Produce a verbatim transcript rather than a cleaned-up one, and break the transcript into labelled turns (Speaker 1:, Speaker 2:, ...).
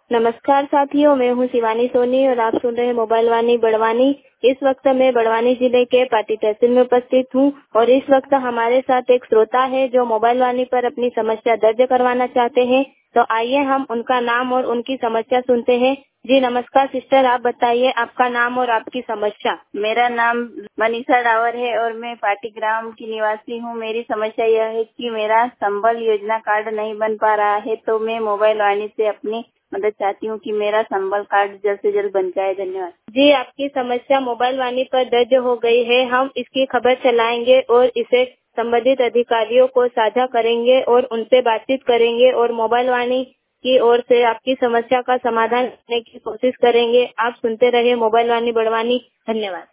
Speaker 1: नमस्कार साथियों, मैं हूँ शिवानी सोनी और आप सुन रहे हैं मोबाइल वाणी बड़वानी। इस वक्त मैं बड़वानी जिले के पाटी तहसील में उपस्थित हूँ और इस वक्त हमारे साथ एक श्रोता है जो मोबाइल वाणी पर अपनी समस्या दर्ज करवाना चाहते हैं। तो आइए हम उनका नाम और उनकी समस्या सुनते हैं। जी नमस्कार सिस्टर, आप बताइए आपका नाम और आपकी समस्या।
Speaker 2: मेरा नाम मनीषा डावर है और मैं पाटी ग्राम की निवासी हूँ। मेरी समस्या यह है कि मेरा संबल योजना कार्ड नहीं बन पा रहा है, तो मैं मोबाइल वाणी से अपनी मदद चाहती हूँ कि मेरा संबल कार्ड जल्द से जल्द बन जाए। धन्यवाद।
Speaker 1: जी, आपकी समस्या मोबाइल वाणी पर दर्ज हो गई है। हम इसकी खबर चलाएंगे और इसे संबंधित अधिकारियों को साझा करेंगे और उनसे बातचीत करेंगे और मोबाइल वाणी की ओर से आपकी समस्या का समाधान करने की कोशिश करेंगे। आप सुनते रहिए मोबाइल वाणी बड़वानी। धन्यवाद।